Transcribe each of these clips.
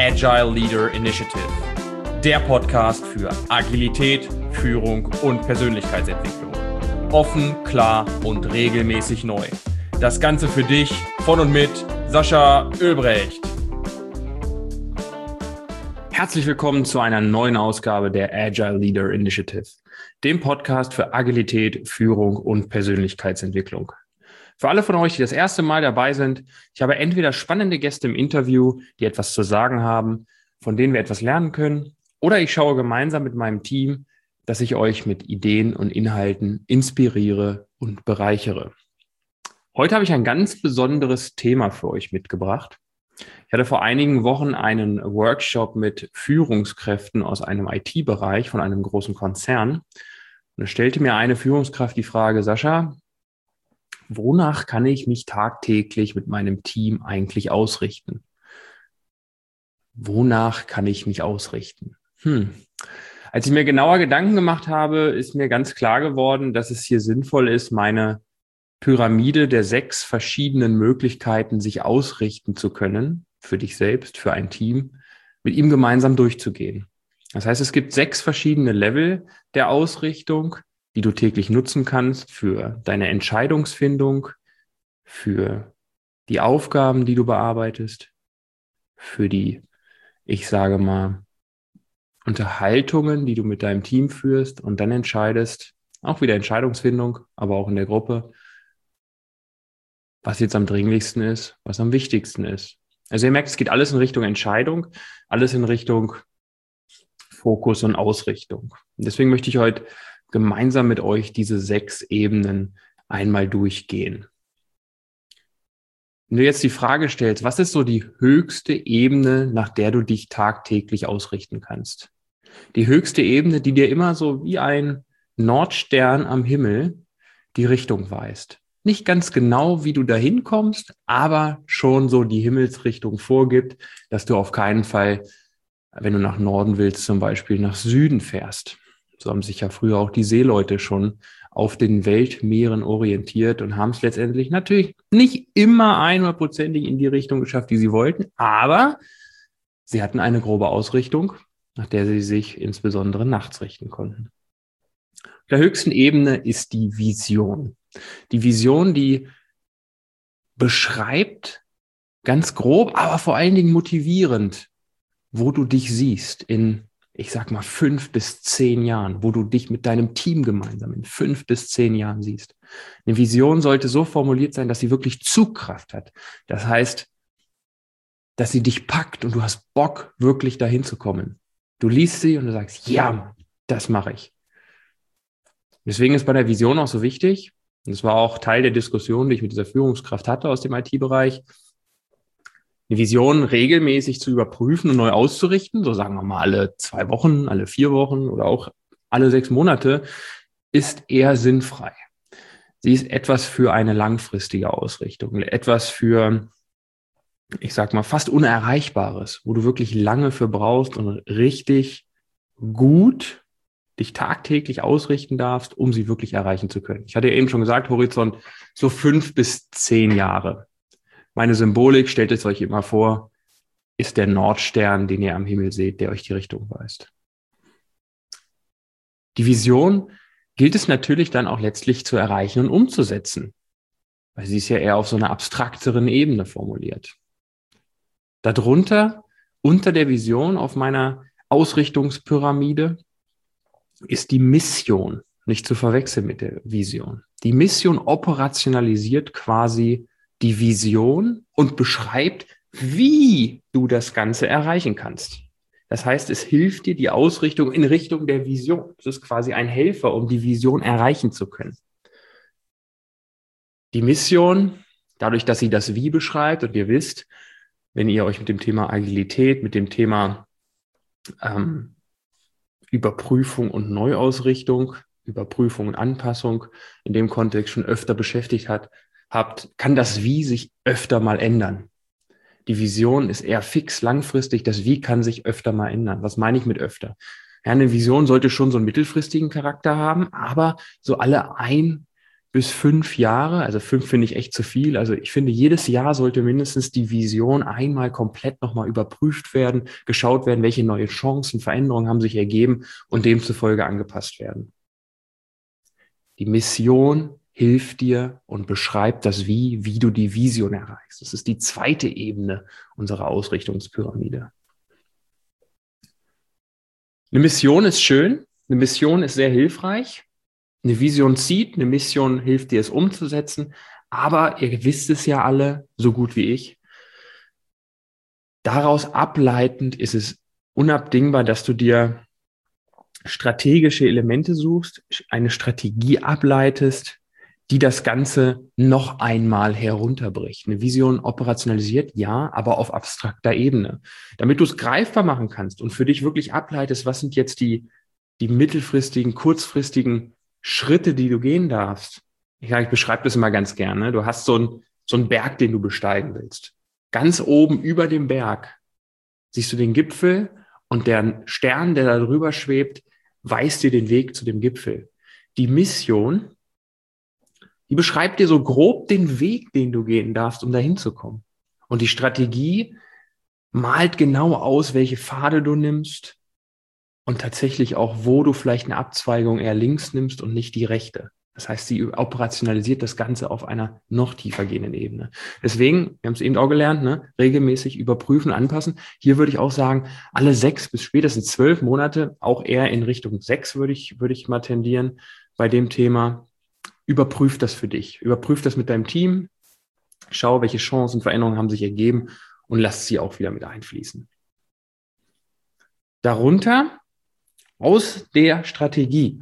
Agile Leader Initiative, der Podcast für Agilität, Führung und Persönlichkeitsentwicklung. Offen, klar und regelmäßig neu. Das Ganze für dich von und mit Sascha Oelbrecht. Herzlich willkommen zu einer neuen Ausgabe der Agile Leader Initiative, dem Podcast für Agilität, Führung und Persönlichkeitsentwicklung. Für alle von euch, die das erste Mal dabei sind, ich habe entweder spannende Gäste im Interview, die etwas zu sagen haben, von denen wir etwas lernen können, oder ich schaue gemeinsam mit meinem Team, dass ich euch mit Ideen und Inhalten inspiriere und bereichere. Heute habe ich ein ganz besonderes Thema für euch mitgebracht. Ich hatte vor einigen Wochen einen Workshop mit Führungskräften aus einem IT-Bereich von einem großen Konzern. Und da stellte mir eine Führungskraft die Frage: Sascha, wonach kann ich mich tagtäglich mit meinem Team eigentlich ausrichten? Wonach kann ich mich ausrichten? Als ich mir genauer Gedanken gemacht habe, ist mir ganz klar geworden, dass es hier sinnvoll ist, meine Pyramide der 6 verschiedenen Möglichkeiten, sich ausrichten zu können, für dich selbst, für ein Team, mit ihm gemeinsam durchzugehen. Das heißt, es gibt 6 verschiedene Level der Ausrichtung, die du täglich nutzen kannst für deine Entscheidungsfindung, für die Aufgaben, die du bearbeitest, für die, ich sage mal, Unterhaltungen, die du mit deinem Team führst und dann entscheidest, auch wieder Entscheidungsfindung, aber auch in der Gruppe, was jetzt am dringlichsten ist, was am wichtigsten ist. Also ihr merkt, es geht alles in Richtung Entscheidung, alles in Richtung Fokus und Ausrichtung. Und deswegen möchte ich heute gemeinsam mit euch diese 6 Ebenen einmal durchgehen. Wenn du jetzt die Frage stellst, was ist so die höchste Ebene, nach der du dich tagtäglich ausrichten kannst? Die höchste Ebene, die dir immer so wie ein Nordstern am Himmel die Richtung weist. Nicht ganz genau, wie du dahin kommst, aber schon so die Himmelsrichtung vorgibt, dass du auf keinen Fall, wenn du nach Norden willst, zum Beispiel nach Süden fährst. So haben sich ja früher auch die Seeleute schon auf den Weltmeeren orientiert und haben es letztendlich natürlich nicht immer 100%ig in die Richtung geschafft, die sie wollten, aber sie hatten eine grobe Ausrichtung, nach der sie sich insbesondere nachts richten konnten. Auf der höchsten Ebene ist die Vision. Die Vision, die beschreibt ganz grob, aber vor allen Dingen motivierend, wo du dich siehst in, ich sag mal, 5 bis 10 Jahren, wo du dich mit deinem Team gemeinsam in 5 bis 10 Jahren siehst. Eine Vision sollte so formuliert sein, dass sie wirklich Zugkraft hat. Das heißt, dass sie dich packt und du hast Bock, wirklich dahin zu kommen. Du liest sie und du sagst, ja, das mache ich. Deswegen ist bei der Vision auch so wichtig, und das war auch Teil der Diskussion, die ich mit dieser Führungskraft hatte aus dem IT-Bereich, eine Vision regelmäßig zu überprüfen und neu auszurichten, so sagen wir mal alle 2 Wochen, alle 4 Wochen oder auch alle 6 Monate, ist eher sinnfrei. Sie ist etwas für eine langfristige Ausrichtung, etwas für, ich sag mal, fast Unerreichbares, wo du wirklich lange für brauchst und richtig gut dich tagtäglich ausrichten darfst, um sie wirklich erreichen zu können. Ich hatte ja eben schon gesagt, Horizont so 5 bis 10 Jahre. Meine Symbolik, stellt es euch immer vor, ist der Nordstern, den ihr am Himmel seht, der euch die Richtung weist. Die Vision gilt es natürlich dann auch letztlich zu erreichen und umzusetzen, weil sie ist ja eher auf so einer abstrakteren Ebene formuliert. Darunter, unter der Vision auf meiner Ausrichtungspyramide, ist die Mission, nicht zu verwechseln mit der Vision. Die Mission operationalisiert quasi die Vision und beschreibt, wie du das Ganze erreichen kannst. Das heißt, es hilft dir, die Ausrichtung in Richtung der Vision. Es ist quasi ein Helfer, um die Vision erreichen zu können. Die Mission, dadurch, dass sie das Wie beschreibt, und ihr wisst, wenn ihr euch mit dem Thema Agilität, mit dem Thema Überprüfung und Neuausrichtung, Überprüfung und Anpassung in dem Kontext schon öfter beschäftigt habt, kann das Wie sich öfter mal ändern. Die Vision ist eher fix langfristig, das Wie kann sich öfter mal ändern. Was meine ich mit öfter? Ja, eine Vision sollte schon so einen mittelfristigen Charakter haben, aber so alle 1 bis 5 Jahre, also 5 finde ich echt zu viel. Also ich finde, jedes Jahr sollte mindestens die Vision einmal komplett nochmal überprüft werden, geschaut werden, welche neue Chancen, Veränderungen haben sich ergeben und demzufolge angepasst werden. Die Mission hilft dir und beschreibt das wie du die Vision erreichst. Das ist die zweite Ebene unserer Ausrichtungspyramide. Eine Mission ist schön, eine Mission ist sehr hilfreich. Eine Vision zieht, eine Mission hilft dir, es umzusetzen. Aber ihr wisst es ja alle, so gut wie ich. Daraus ableitend ist es unabdingbar, dass du dir strategische Elemente suchst, eine Strategie ableitest, die das Ganze noch einmal herunterbricht. Eine Vision operationalisiert, ja, aber auf abstrakter Ebene. Damit du es greifbar machen kannst und für dich wirklich ableitest, was sind jetzt die mittelfristigen, kurzfristigen Schritte, die du gehen darfst. Ich beschreibe das immer ganz gerne. Du hast so einen Berg, den du besteigen willst. Ganz oben über dem Berg siehst du den Gipfel und der Stern, der da drüber schwebt, weist dir den Weg zu dem Gipfel. Die Mission, die beschreibt dir so grob den Weg, den du gehen darfst, um dahin zu kommen. Und die Strategie malt genau aus, welche Pfade du nimmst und tatsächlich auch, wo du vielleicht eine Abzweigung eher links nimmst und nicht die rechte. Das heißt, sie operationalisiert das Ganze auf einer noch tiefer gehenden Ebene. Deswegen, wir haben es eben auch gelernt, ne, regelmäßig überprüfen, anpassen. Hier würde ich auch sagen, alle 6 bis spätestens 12 Monate, auch eher in Richtung 6 würde ich mal tendieren bei dem Thema. Überprüf das für dich. Überprüf das mit deinem Team. Schau, welche Chancen, Veränderungen haben sich ergeben und lass sie auch wieder mit einfließen. Darunter, aus der Strategie,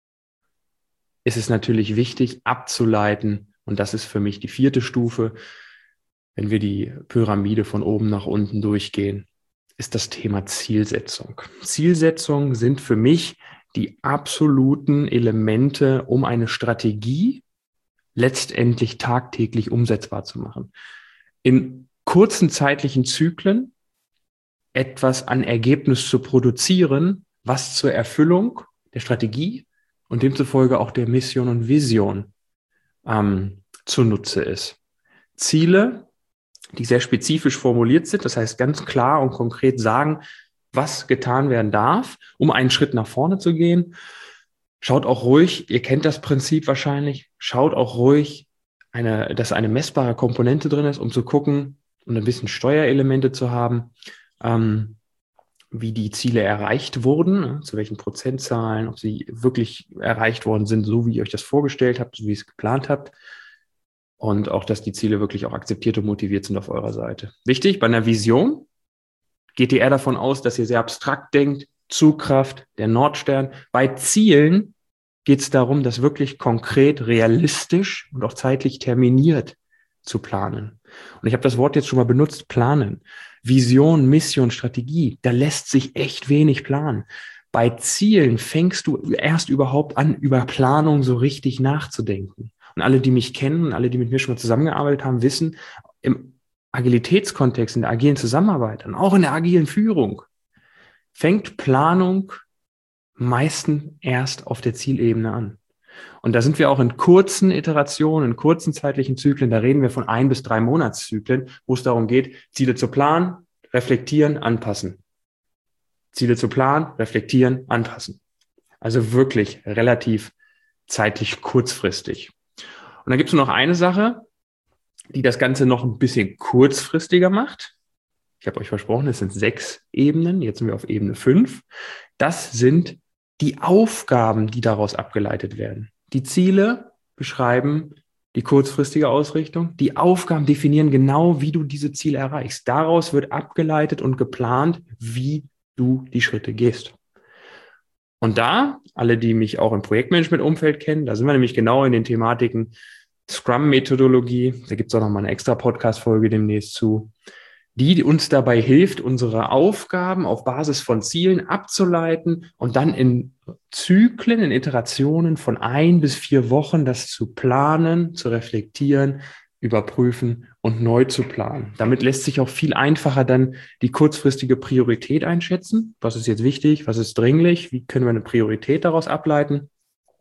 ist es natürlich wichtig abzuleiten, und das ist für mich die 4. Stufe, wenn wir die Pyramide von oben nach unten durchgehen, ist das Thema Zielsetzung. Zielsetzungen sind für mich die absoluten Elemente, um eine Strategie letztendlich tagtäglich umsetzbar zu machen. In kurzen zeitlichen Zyklen etwas an Ergebnis zu produzieren, was zur Erfüllung der Strategie und demzufolge auch der Mission und Vision zunutze ist. Ziele, die sehr spezifisch formuliert sind, das heißt ganz klar und konkret sagen, was getan werden darf, um einen Schritt nach vorne zu gehen. Schaut auch ruhig, ihr kennt das Prinzip wahrscheinlich, schaut auch ruhig, dass eine messbare Komponente drin ist, um zu gucken und ein bisschen Steuerelemente zu haben, wie die Ziele erreicht wurden, zu welchen Prozentzahlen, ob sie wirklich erreicht worden sind, so wie ihr euch das vorgestellt habt, so wie ihr es geplant habt. Und auch, dass die Ziele wirklich auch akzeptiert und motiviert sind auf eurer Seite. Wichtig, bei einer Vision geht ihr eher davon aus, dass ihr sehr abstrakt denkt, Zugkraft, der Nordstern. Bei Zielen geht es darum, das wirklich konkret, realistisch und auch zeitlich terminiert zu planen. Und ich habe das Wort jetzt schon mal benutzt, planen. Vision, Mission, Strategie, da lässt sich echt wenig planen. Bei Zielen fängst du erst überhaupt an, über Planung so richtig nachzudenken. Und alle, die mich kennen und alle, die mit mir schon mal zusammengearbeitet haben, wissen, im Agilitätskontext, in der agilen Zusammenarbeit und auch in der agilen Führung fängt Planung meistens erst auf der Zielebene an. Und da sind wir auch in kurzen Iterationen, in kurzen zeitlichen Zyklen, da reden wir von 1 bis 3 Monatszyklen, wo es darum geht, Ziele zu planen, reflektieren, anpassen. Ziele zu planen, reflektieren, anpassen. Also wirklich relativ zeitlich kurzfristig. Und dann gibt es noch eine Sache, die das Ganze noch ein bisschen kurzfristiger macht. Ich habe euch versprochen, es sind 6 Ebenen. Jetzt sind wir auf Ebene 5. Das sind die Aufgaben, die daraus abgeleitet werden. Die Ziele beschreiben die kurzfristige Ausrichtung. Die Aufgaben definieren genau, wie du diese Ziele erreichst. Daraus wird abgeleitet und geplant, wie du die Schritte gehst. Und da, alle, die mich auch im Projektmanagement-Umfeld kennen, da sind wir nämlich genau in den Thematiken Scrum-Methodologie. Da gibt es auch noch mal eine extra Podcast-Folge demnächst zu, die uns dabei hilft, unsere Aufgaben auf Basis von Zielen abzuleiten und dann in Zyklen, in Iterationen von 1 bis 4 Wochen das zu planen, zu reflektieren, überprüfen und neu zu planen. Damit lässt sich auch viel einfacher dann die kurzfristige Priorität einschätzen. Was ist jetzt wichtig? Was ist dringlich? Wie können wir eine Priorität daraus ableiten?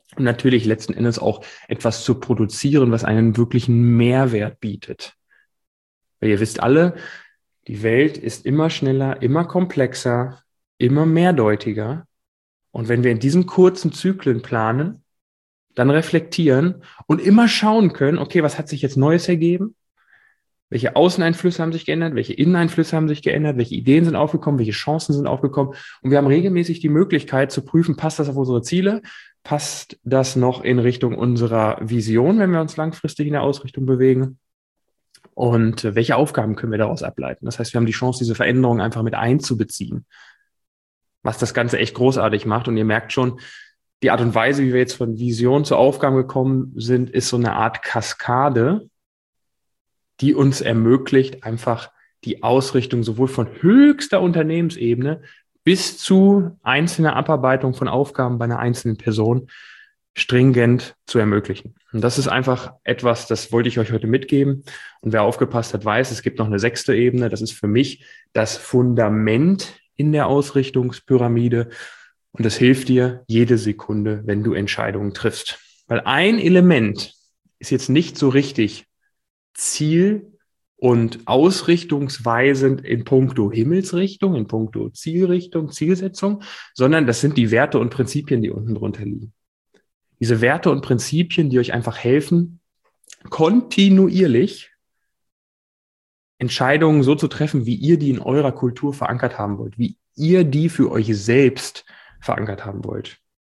und natürlich letzten Endes auch etwas zu produzieren, was einen wirklichen Mehrwert bietet. Weil ihr wisst alle, die Welt ist immer schneller, immer komplexer, immer mehrdeutiger. Und wenn wir in diesen kurzen Zyklen planen, dann reflektieren und immer schauen können, okay, was hat sich jetzt Neues ergeben? Welche Außeneinflüsse haben sich geändert? Welche Inneneinflüsse haben sich geändert? Welche Ideen sind aufgekommen? Welche Chancen sind aufgekommen? Und wir haben regelmäßig die Möglichkeit zu prüfen, passt das auf unsere Ziele? Passt das noch in Richtung unserer Vision, wenn wir uns langfristig in der Ausrichtung bewegen? Und welche Aufgaben können wir daraus ableiten? Das heißt, wir haben die Chance, diese Veränderungen einfach mit einzubeziehen, was das Ganze echt großartig macht. Und ihr merkt schon, die Art und Weise, wie wir jetzt von Vision zu Aufgaben gekommen sind, ist so eine Art Kaskade, die uns ermöglicht, einfach die Ausrichtung sowohl von höchster Unternehmensebene bis zu einzelner Abarbeitung von Aufgaben bei einer einzelnen Person stringent zu ermöglichen. Und das ist einfach etwas, das wollte ich euch heute mitgeben. Und wer aufgepasst hat, weiß, es gibt noch eine 6. Ebene. Das ist für mich das Fundament in der Ausrichtungspyramide. Und das hilft dir jede Sekunde, wenn du Entscheidungen triffst. Weil ein Element ist jetzt nicht so richtig ziel- und ausrichtungsweisend in puncto Himmelsrichtung, in puncto Zielrichtung, Zielsetzung, sondern das sind die Werte und Prinzipien, die unten drunter liegen. Diese Werte und Prinzipien, die euch einfach helfen, kontinuierlich Entscheidungen so zu treffen, wie ihr die in eurer Kultur verankert haben wollt, wie ihr die für euch selbst verankert haben wollt.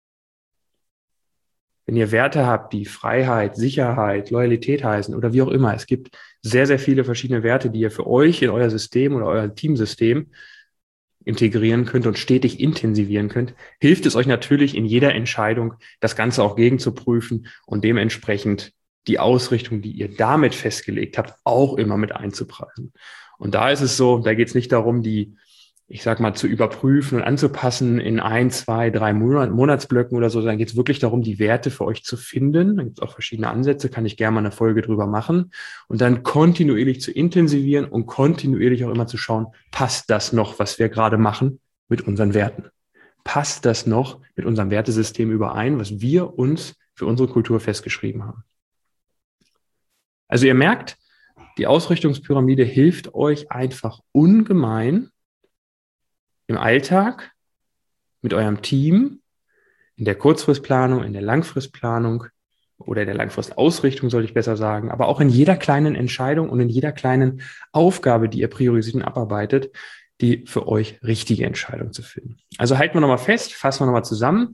Wenn ihr Werte habt, die Freiheit, Sicherheit, Loyalität heißen oder wie auch immer, es gibt sehr, sehr viele verschiedene Werte, die ihr für euch in euer System oder euer Teamsystem integrieren könnt und stetig intensivieren könnt, hilft es euch natürlich in jeder Entscheidung, das Ganze auch gegenzuprüfen und dementsprechend die Ausrichtung, die ihr damit festgelegt habt, auch immer mit einzupreisen. Und da ist es so, da geht es nicht darum, die, ich sag mal, zu überprüfen und anzupassen in 1, 2, 3 Monatsblöcken oder so, sondern geht es wirklich darum, die Werte für euch zu finden. Da gibt es auch verschiedene Ansätze, kann ich gerne mal eine Folge drüber machen. Und dann kontinuierlich zu intensivieren und kontinuierlich auch immer zu schauen, passt das noch, was wir gerade machen, mit unseren Werten? Passt das noch mit unserem Wertesystem überein, was wir uns für unsere Kultur festgeschrieben haben? Also ihr merkt, die Ausrichtungspyramide hilft euch einfach ungemein, im Alltag, mit eurem Team, in der Kurzfristplanung, in der Langfristplanung oder in der Langfristausrichtung, soll ich besser sagen, aber auch in jeder kleinen Entscheidung und in jeder kleinen Aufgabe, die ihr priorisiert und abarbeitet, die für euch richtige Entscheidung zu finden. Also halten wir nochmal fest, fassen wir nochmal zusammen.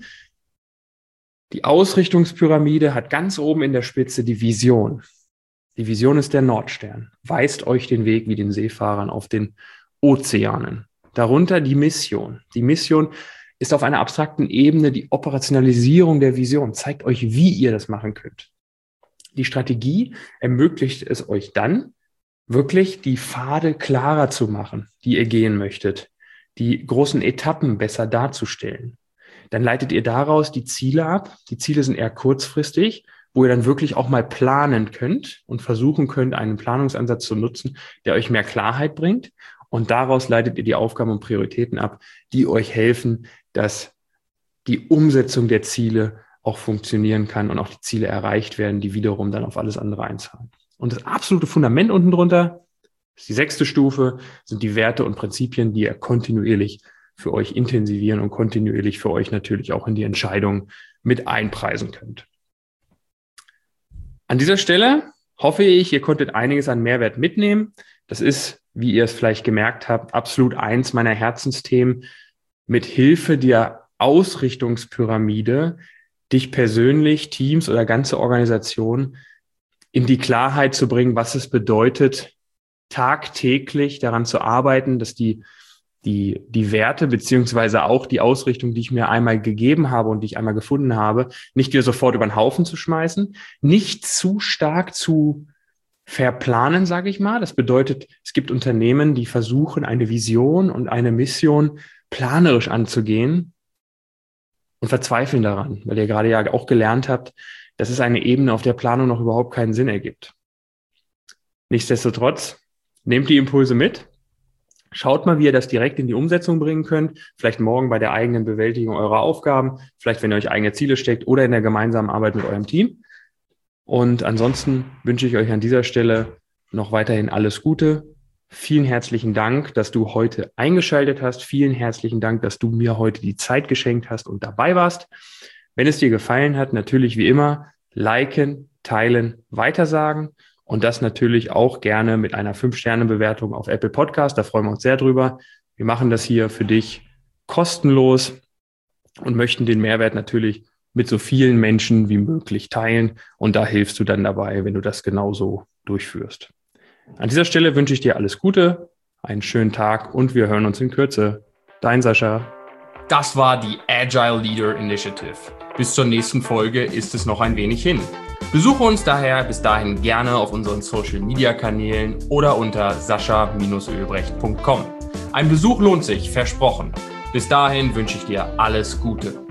Die Ausrichtungspyramide hat ganz oben in der Spitze die Vision. Die Vision ist der Nordstern, weist euch den Weg wie den Seefahrern auf den Ozeanen. Darunter die Mission. Die Mission ist auf einer abstrakten Ebene die Operationalisierung der Vision, zeigt euch, wie ihr das machen könnt. Die Strategie ermöglicht es euch dann, wirklich die Pfade klarer zu machen, die ihr gehen möchtet, die großen Etappen besser darzustellen. Dann leitet ihr daraus die Ziele ab. Die Ziele sind eher kurzfristig, wo ihr dann wirklich auch mal planen könnt und versuchen könnt, einen Planungsansatz zu nutzen, der euch mehr Klarheit bringt. Und daraus leitet ihr die Aufgaben und Prioritäten ab, die euch helfen, dass die Umsetzung der Ziele auch funktionieren kann und auch die Ziele erreicht werden, die wiederum dann auf alles andere einzahlen. Und das absolute Fundament unten drunter ist die 6. Stufe, sind die Werte und Prinzipien, die ihr kontinuierlich für euch intensivieren und kontinuierlich für euch natürlich auch in die Entscheidung mit einpreisen könnt. An dieser Stelle hoffe ich, ihr konntet einiges an Mehrwert mitnehmen. Das ist, wie ihr es vielleicht gemerkt habt, absolut eins meiner Herzensthemen, mit Hilfe der Ausrichtungspyramide dich persönlich, Teams oder ganze Organisationen in die Klarheit zu bringen, was es bedeutet, tagtäglich daran zu arbeiten, dass die Werte beziehungsweise auch die Ausrichtung, die ich mir einmal gegeben habe und die ich einmal gefunden habe, nicht wieder sofort über den Haufen zu schmeißen, nicht zu stark zu verplanen, sage ich mal. Das bedeutet, es gibt Unternehmen, die versuchen, eine Vision und eine Mission planerisch anzugehen und verzweifeln daran, weil ihr gerade ja auch gelernt habt, das ist eine Ebene, auf der Planung noch überhaupt keinen Sinn ergibt. Nichtsdestotrotz, nehmt die Impulse mit, Schaut mal, wie ihr das direkt in die Umsetzung bringen könnt. Vielleicht morgen bei der eigenen Bewältigung eurer Aufgaben, vielleicht wenn ihr euch eigene Ziele steckt oder in der gemeinsamen Arbeit mit eurem Team. Und ansonsten wünsche ich euch an dieser Stelle noch weiterhin alles Gute. Vielen herzlichen Dank, dass du heute eingeschaltet hast. Vielen herzlichen Dank, dass du mir heute die Zeit geschenkt hast und dabei warst. Wenn es dir gefallen hat, natürlich wie immer, liken, teilen, weitersagen. Und das natürlich auch gerne mit einer 5-Sterne-Bewertung auf Apple Podcast. Da freuen wir uns sehr drüber. Wir machen das hier für dich kostenlos und möchten den Mehrwert natürlich mit so vielen Menschen wie möglich teilen. Und da hilfst du dann dabei, wenn du das genauso durchführst. An dieser Stelle wünsche ich dir alles Gute, einen schönen Tag und wir hören uns in Kürze. Dein Sascha. Das war die Agile Leader Initiative. Bis zur nächsten Folge ist es noch ein wenig hin. Besuche uns daher bis dahin gerne auf unseren Social-Media-Kanälen oder unter sascha-ölbrecht.com. Ein Besuch lohnt sich, versprochen. Bis dahin wünsche ich dir alles Gute.